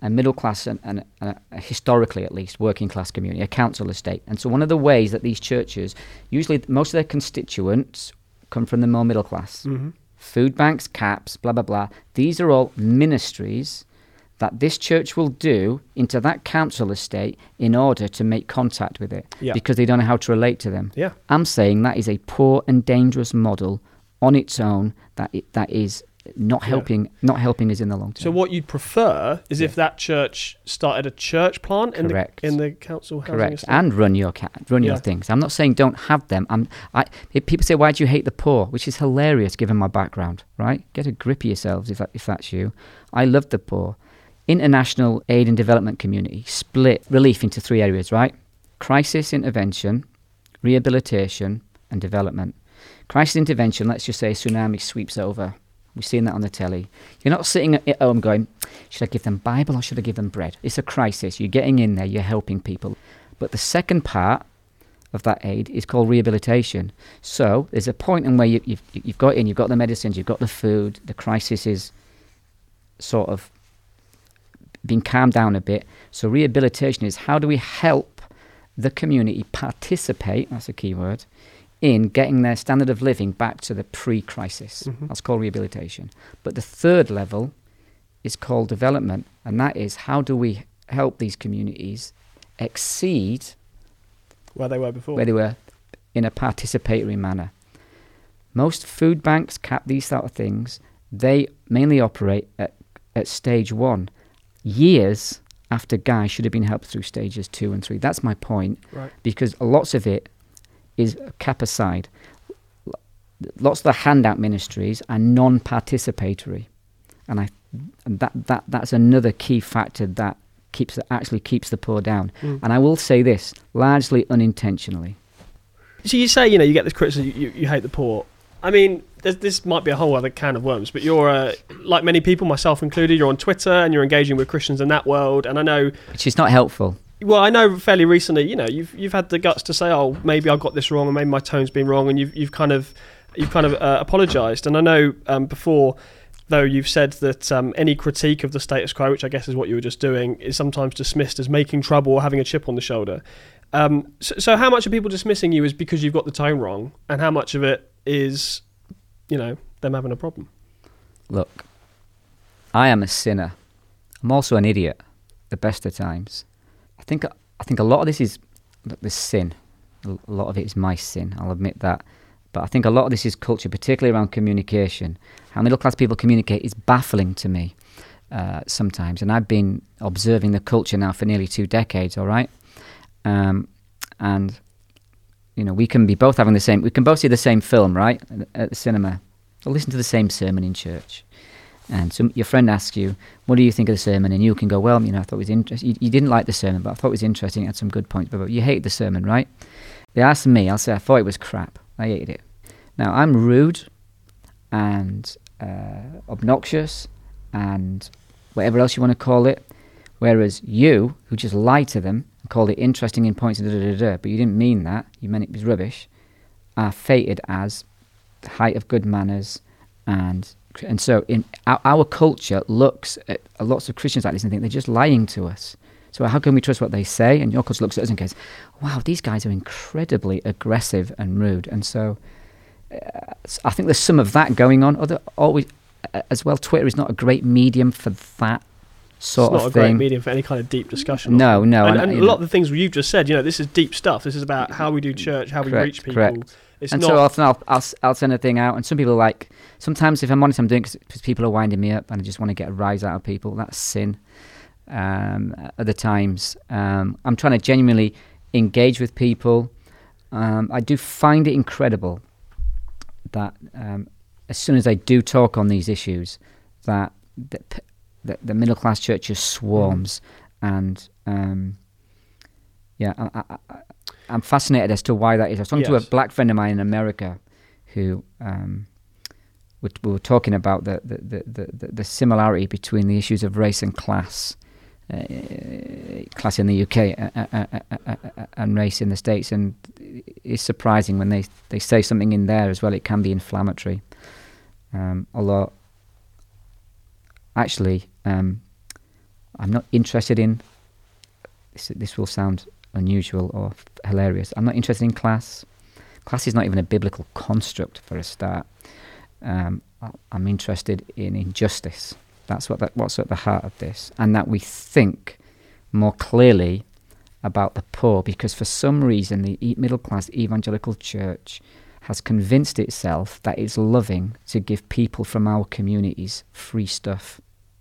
a middle class and a historically at least working class community, a council estate. And so one of the ways that these churches, usually most of their constituents come from the more middle class. Mm-hmm. Food banks, CAPS, blah, blah, blah. These are all ministries that this church will do into that council estate in order to make contact with it, because they don't know how to relate to them. Yeah. I'm saying that is a poor and dangerous model on its own that is not helping us in the long term. So what you'd prefer is if that church started a church plant in the council housing Correct. estate? And run your things. I'm not saying don't have them. People say, why do you hate the poor? Which is hilarious given my background, right? Get a grip of yourselves if that's you. I love the poor. International aid and development community split relief into 3 areas, right? Crisis intervention, rehabilitation, and development. Crisis intervention, let's just say a tsunami sweeps over. We've seen that on the telly. You're not sitting at home going, should I give them Bible or should I give them bread? It's a crisis. You're getting in there. You're helping people. But the second part of that aid is called rehabilitation. So there's a point in where you've got the medicines, you've got the food, the crisis is sort of being calmed down a bit. So rehabilitation is how do we help the community participate, that's a key word, in getting their standard of living back to the pre-crisis. Mm-hmm. That's called rehabilitation. But the third level is called development, and that is how do we help these communities exceed where they were before, where they were in a participatory manner. Most food banks, CAP, these sort of things, they mainly operate at stage 1. Years after guys should have been helped through stages 2 and 3. That's my point. Right. Because lots of it is CAP aside. Lots of the handout ministries are non-participatory, and that's another key factor that actually keeps the poor down. And I will say this, largely unintentionally. So you say, you get this criticism, you hate the poor. I mean, this might be a whole other can of worms, but you're, like many people, myself included, you're on Twitter and you're engaging with Christians in that world, and I know... Which is not helpful. Well, I know fairly recently, you've had the guts to say, oh, maybe I got this wrong, or maybe my tone's been wrong, and you've kind of apologised. And I know before, though, you've said that any critique of the status quo, which I guess is what you were just doing, is sometimes dismissed as making trouble or having a chip on the shoulder. So how much are people dismissing you is because you've got the tone wrong, and how much of it is, them having a problem? Look, I am a sinner. I'm also an idiot, the best of times. I think a lot of this is this sin. A lot of it is my sin, I'll admit that. But I think a lot of this is culture, particularly around communication. How middle-class people communicate is baffling to me sometimes. And I've been observing the culture now for nearly 2 decades, all right? And we can be both having we can both see the same film, right, at the cinema, or listen to the same sermon in church. And so your friend asks you, what do you think of the sermon? And you can go, well, I thought it was interesting. You didn't like the sermon, but I thought it was interesting. It had some good points, but you hate the sermon, right? They ask me, I'll say, I thought it was crap. I hated it. Now, I'm rude and obnoxious and whatever else you want to call it, whereas you, who just lied to them and called it interesting in points, but you didn't mean that, you meant it was rubbish, are fated as the height of good manners. And so in our culture looks at lots of Christians like this and think they're just lying to us. So how can we trust what they say? And your culture looks at us and goes, wow, these guys are incredibly aggressive and rude. And so I think there's some of that going on. As well, Twitter is not a great medium for that sort of thing. It's not a great medium for any kind of deep discussion. No. And a lot of the things you've just said, this is deep stuff. This is about how we do church, how we reach people. Correct. So often I'll send a thing out, and some people are like, sometimes if I'm honest, I'm doing it because people are winding me up and I just want to get a rise out of people. That's sin. Other times, I'm trying to genuinely engage with people. I do find it incredible that as soon as I do talk on these issues, that the middle class church just swarms, and I'm fascinated as to why that is. I was talking to a black friend of mine in America, who we were talking about the similarity between the issues of race and class in the UK and race in the States, and it's surprising when they say something in there as well. It can be inflammatory, although actually I'm not interested in, this will sound unusual or hilarious, I'm not interested in class. Class is not even a biblical construct for a start. I'm interested in injustice. That's what's at the heart of this. And that we think more clearly about the poor, because for some reason the middle-class evangelical church has convinced itself that it's loving to give people from our communities free stuff.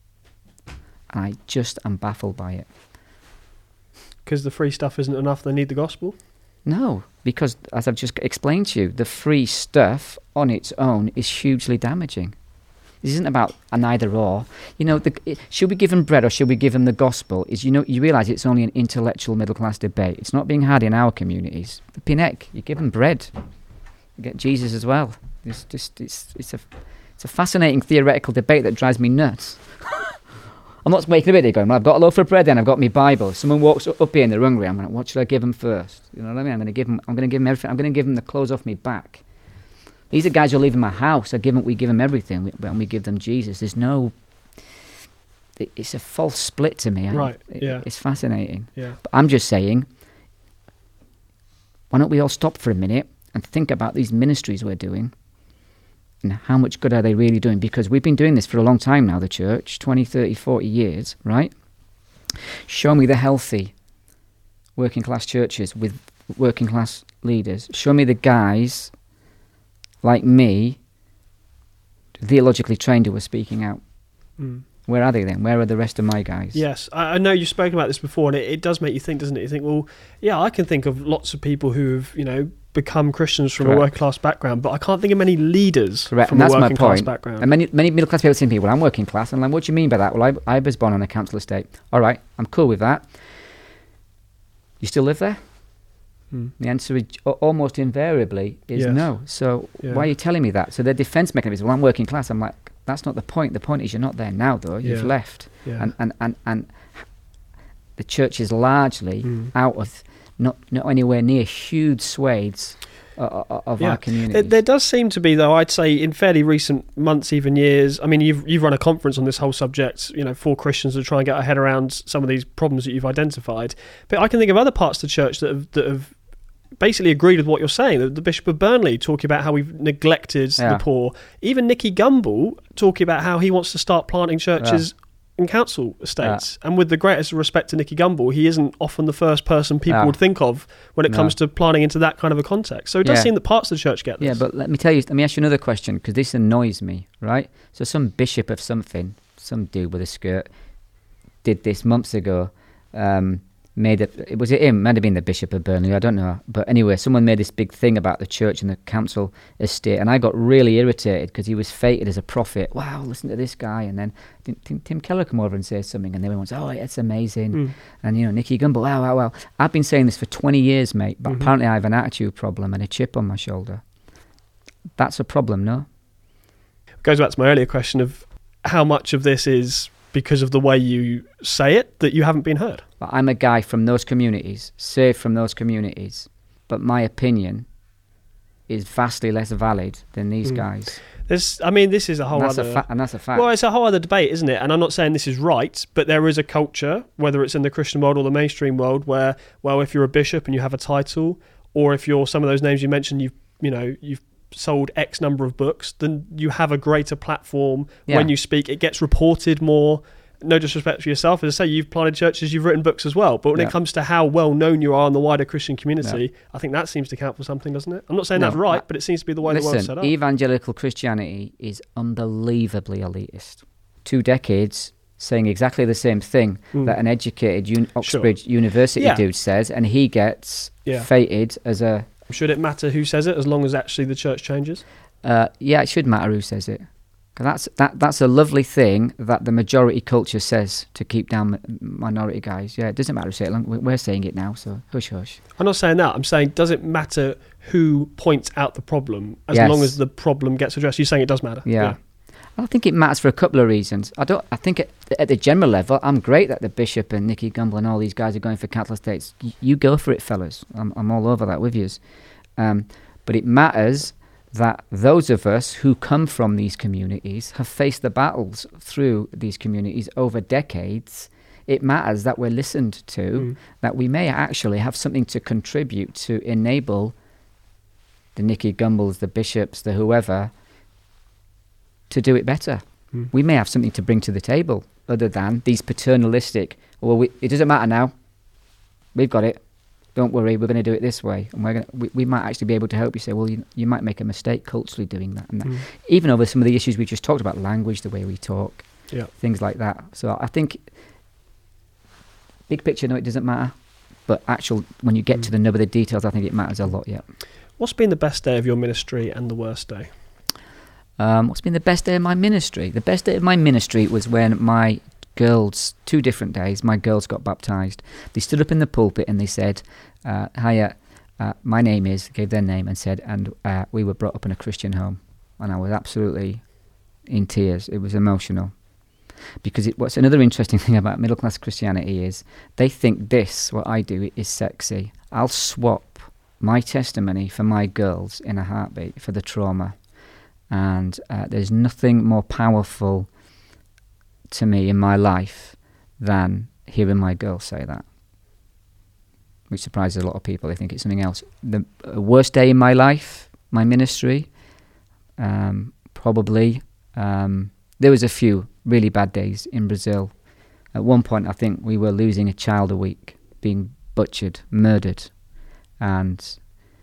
And I just am baffled by it. Because the free stuff isn't enough, they need the gospel? No, because as I've just explained to you, the free stuff on its own is hugely damaging. This isn't about an either or. You know, should we give them bread or should we give them the gospel? You realise it's only an intellectual middle class debate. It's not being had in our communities. The Pinnock, you give them bread, you get Jesus as well. It's a fascinating theoretical debate that drives me nuts. I'm not waking up here going, well, I've got a loaf of bread, then I've got my Bible. If someone walks up here and they're hungry, I'm like, what should I give them first? You know what I mean? I'm going to give them everything. I'm going to give them the clothes off my back. These are guys who live in my house. We give them everything, and we give them Jesus. There's no. It's a false split to me. Right. Yeah. It's fascinating. Yeah. But I'm just saying, why don't we all stop for a minute and think about these ministries we're doing? And how much good are they really doing? Because we've been doing this for a long time now, the church, 20, 30, 40 years, right? Show me the healthy working class churches with working class leaders. Show me the guys like me, theologically trained, who are speaking out. Where are they then? Where are the rest of my guys? Yes, I know you've spoken about this before, and it does make you think, doesn't it? You think, well, yeah, I can think of lots of people who have, become Christians from a working class background, but I can't think of many leaders from a working class background. And many middle class people say to me, well, I'm working class. And I'm like, what do you mean by that? Well, I was born on a council estate. All right, I'm cool with that. You still live there? The answer is almost invariably is no. So why are you telling me that? So the defence mechanism, well, I'm working class. I'm like, that's not the point. The point is you're not there now, though. You've left. Yeah. And the church is largely out of, not anywhere near huge swathes of our community. There does seem to be, though, I'd say in fairly recent months, even years. I mean, you've run a conference on this whole subject, for Christians to try and get our head around some of these problems that you've identified. But I can think of other parts of the church that have basically agreed with what you're saying. The Bishop of Burnley talking about how we've neglected the poor. Even Nicky Gumbel talking about how he wants to start planting churches in council estates. And with the greatest respect to Nicky Gumbel, he isn't often the first person people would think of when it comes to planting into that kind of a context. So it does seem that parts of the church get this. Yeah, but let me ask you another question, because this annoys me, right? So some bishop of something, some dude with a skirt, did this months ago. Was it him? Might have been the Bishop of Burnley, I don't know. But anyway, someone made this big thing about the church and the council estate, and I got really irritated because he was feted as a prophet. Wow, listen to this guy. And then Tim Keller come over and say something, and everyone says, oh, it's amazing. And, Nicky Gumbel, wow. I've been saying this for 20 years, mate, but apparently I have an attitude problem and a chip on my shoulder. That's a problem, no? It goes back to my earlier question of how much of this is because of the way you say it, that you haven't been heard. But I'm a guy from those communities, saved from those communities, but my opinion is vastly less valid than these guys. This is a whole other... and that's a fact. Well, it's a whole other debate, isn't it? And I'm not saying this is right, but there is a culture, whether it's in the Christian world or the mainstream world, where, well, if you're a bishop and you have a title, or if you're some of those names you mentioned, you've sold X number of books, then you have a greater platform when you speak. It gets reported more. No disrespect to yourself, as I say, you've planted churches, you've written books as well, but when it comes to how well known you are in the wider Christian community, I think that seems to count for something, doesn't it? I'm not saying that's right, but it seems to be the way the world's set up. Evangelical Christianity is unbelievably elitist. 2 decades saying exactly the same thing that an educated Oxbridge University dude says, and he gets feted as a... Should it matter who says it, as long as actually the church changes? It should matter who says it. Because that's a lovely thing that the majority culture says to keep down minority guys. Yeah, it doesn't matter who say it. We're saying it now, so hush hush. I'm not saying that. I'm saying, does it matter who points out the problem, as long as the problem gets addressed? You're saying it does matter? Yeah. I think it matters for a couple of reasons. I think at the general level, I'm great that the Bishop and Nicky Gumbel and all these guys are going for council estates. You go for it, fellas. I'm all over that with yous. But it matters that those of us who come from these communities have faced the battles through these communities over decades it matters that we're listened to, that we may actually have something to contribute to enable the Nicky Gumbels, the bishops, the whoever, to do it better. We may have something to bring to the table other than these paternalistic, it doesn't matter now, we've got it, don't worry, we're going to do it this way. And we might actually be able to help you say, well, you might make a mistake culturally doing that. And that. Even over some of the issues we just talked about, language, the way we talk, things like that. So I think, big picture, no, it doesn't matter. But when you get to the nub of the details, I think it matters a lot, What's been the best day of your ministry and the worst day? What's been the best day of my ministry? The best day of my ministry was when my girls, 2 different days, my girls got baptised. They stood up in the pulpit and they said, hiya, my name is, gave their name and said, and we were brought up in a Christian home. And I was absolutely in tears. It was emotional. Because what's another interesting thing about middle-class Christianity is they think what I do, is sexy. I'll swap my testimony for my girls in a heartbeat for the trauma. And there's nothing more powerful to me in my life than hearing my girls say that, which surprises a lot of people. They think it's something else. The worst day in my life, my ministry, probably, there was a few really bad days in Brazil. At one point, I think we were losing a child a week, being butchered, murdered, and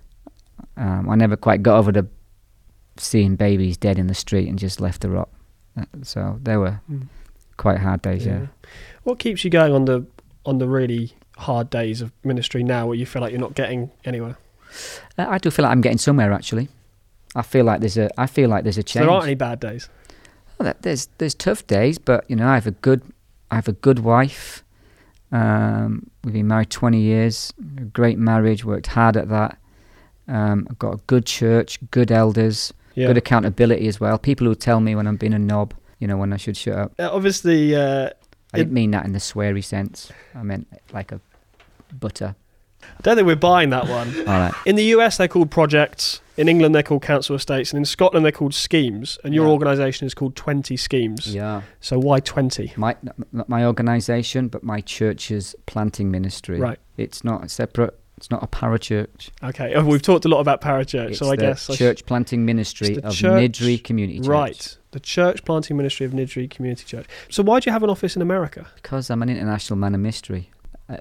I never quite got over seeing babies dead in the street and just left to rot. So they were quite hard days. What keeps you going on the really hard days of ministry now, where you feel like you're not getting anywhere? I do feel like I'm getting somewhere. Actually, I feel like there's a change. So there aren't any bad days. Well, there's tough days, but I have a good wife. We've been married 20 years. A great marriage. Worked hard at that. I've got a good church, good elders. Good accountability as well. People who tell me when I'm being a knob, when I should shut up. Obviously, I didn't mean that in the sweary sense. I meant like a butter. I don't think we're buying that one. All right. In the US, they're called projects. In England, they're called council estates. And in Scotland, they're called schemes. And your organisation is called 20 Schemes. Yeah. So why 20? Not my organisation, but my church's planting ministry. Right. It's not separate. It's not a parachurch. Okay, we've talked a lot about parachurch, so I guess... It's the church planting ministry of Niddrie Community Church. Right, the church planting ministry of Niddrie Community Church. So why do you have an office in America? Because I'm an international man of mystery.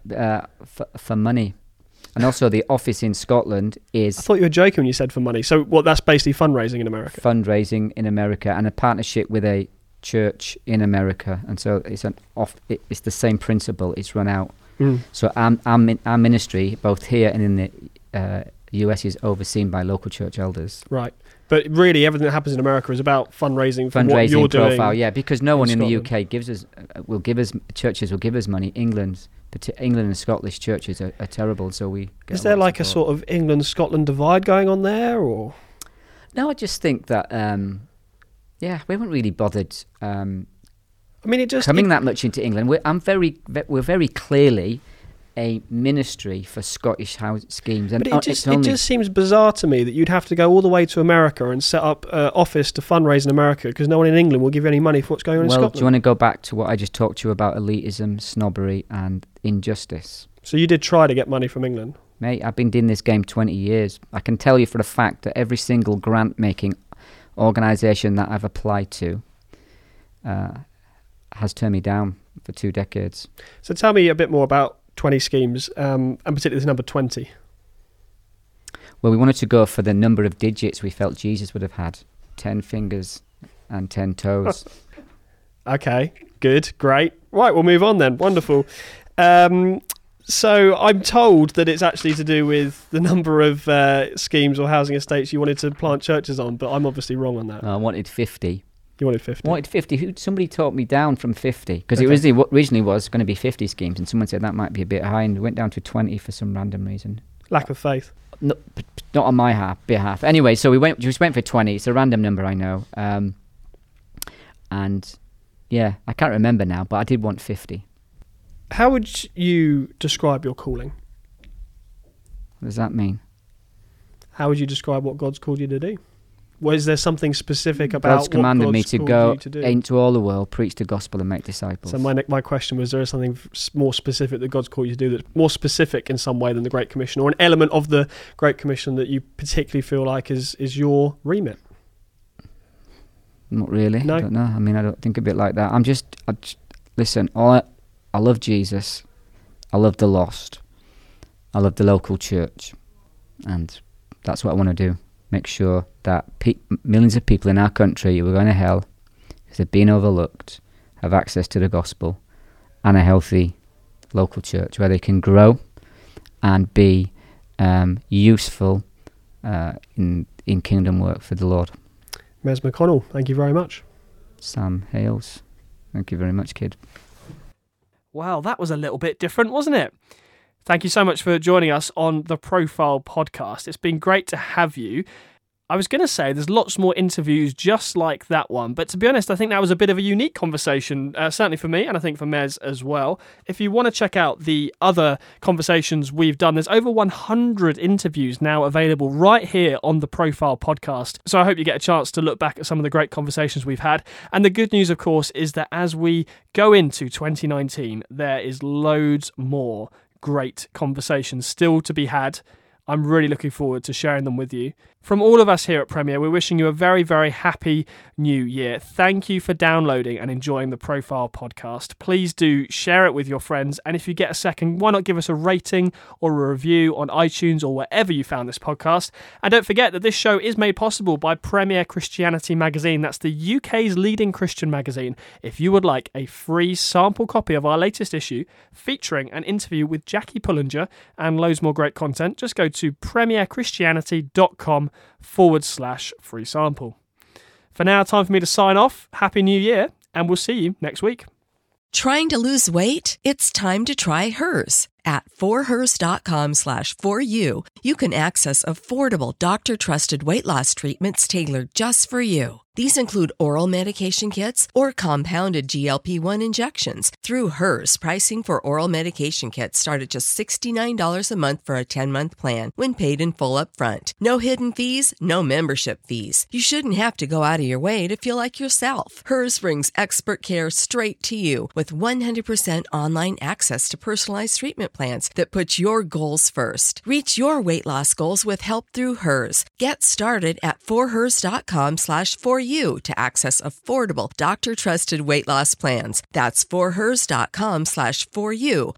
For money. And also the office in Scotland is... I thought you were joking when you said for money. So that's basically fundraising in America? Fundraising in America and a partnership with a church in America. And so it's the same principle. It's run out. So our ministry, both here and in the US, is overseen by local church elders. Right. But really, everything that happens in America is about fundraising for what you're doing. Profile, because no one in the UK churches will give us money. England and Scottish churches are terrible, so we... Is there like a sort of England-Scotland divide going on there, or...? No, I just think that, we haven't really bothered... coming that much into England. We're very clearly a ministry for Scottish house schemes, and but it just seems bizarre to me that you'd have to go all the way to America and set up an office to fundraise in America, because no one in England will give you any money for what's going on in Scotland. Do you want to go back to what I just talked to you about elitism, snobbery, and injustice? So you did try to get money from England, mate. I've been doing this game 20 years. I can tell you for a fact that every single grant-making organisation that I've applied to has turned me down for 2 decades. So tell me a bit more about 20 Schemes, and particularly the number 20. Well, we wanted to go for the number of digits we felt Jesus would have had. 10 fingers and 10 toes. Okay, good, great. Right, we'll move on then. Wonderful. So I'm told that it's actually to do with the number of schemes or housing estates you wanted to plant churches on, but I'm obviously wrong on that. I wanted 50. You wanted 50? I wanted 50. Somebody talked me down from 50, because it originally was going to be 50 schemes, and someone said that might be a bit high, and we went down to 20 for some random reason. Lack of faith. No, not on my behalf. Anyway, so we just went for 20. It's a random number, I know. And yeah, I can't remember now, but I did want 50. How would you describe your calling? What does that mean? How would you describe what God's called you to do? Was there something specific about God's commanded what me God's to called go you to do? into all the world, preach the gospel and make disciples. So my question was, there is something more specific that God's called you to do that's more specific in some way than the Great Commission, or an element of the Great Commission that you particularly feel like is your remit? Not really. No? I don't know. I mean, I don't think a bit like that. Listen, I love Jesus. I love the lost. I love the local church. And that's what I want to do. Make sure that millions of people in our country who are going to hell, because they've been overlooked, have access to the gospel and a healthy local church where they can grow and be useful in kingdom work for the Lord. Mez McConnell, thank you very much. Sam Hales, thank you very much, kid. Wow, that was a little bit different, wasn't it? Thank you so much for joining us on the Profile podcast. It's been great to have you. I was going to say there's lots more interviews just like that one, but to be honest, I think that was a bit of a unique conversation, certainly for me, and I think for Mez as well. If you want to check out the other conversations we've done, there's over 100 interviews now available right here on the Profile podcast. So I hope you get a chance to look back at some of the great conversations we've had. And the good news, of course, is that as we go into 2019, there is loads more great conversations still to be had. I'm really looking forward to sharing them with you. From all of us here at Premier, we're wishing you a very, very happy new year. Thank you for downloading and enjoying the Profile podcast. Please do share it with your friends. And if you get a second, why not give us a rating or a review on iTunes or wherever you found this podcast. And don't forget that this show is made possible by Premier Christianity Magazine. That's the UK's leading Christian magazine. If you would like a free sample copy of our latest issue featuring an interview with Jackie Pullinger and loads more great content, just go to premierchristianity.com/free sample. For now, time for me to sign off. Happy New Year, and we'll see you next week. Trying to lose weight? It's time to try Hers. At forhers.com/4u, you can access affordable, doctor-trusted weight loss treatments tailored just for you. These include oral medication kits or compounded GLP-1 injections. Through Hers, pricing for oral medication kits start at just $69 a month for a 10-month plan when paid in full up front. No hidden fees, no membership fees. You shouldn't have to go out of your way to feel like yourself. Hers brings expert care straight to you with 100% online access to personalized treatment plans that put your goals first. Reach your weight loss goals with help through Hers. Get started at forhers.com/4u to access affordable, doctor-trusted weight loss plans. That's forhers.com/4u,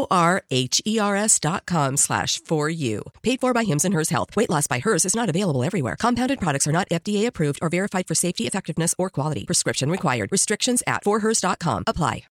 forhers.com/4u. Paid for by Hims and Hers Health. Weight loss by Hers is not available everywhere. Compounded products are not FDA approved or verified for safety, effectiveness, or quality. Prescription required. Restrictions at forhers.com apply.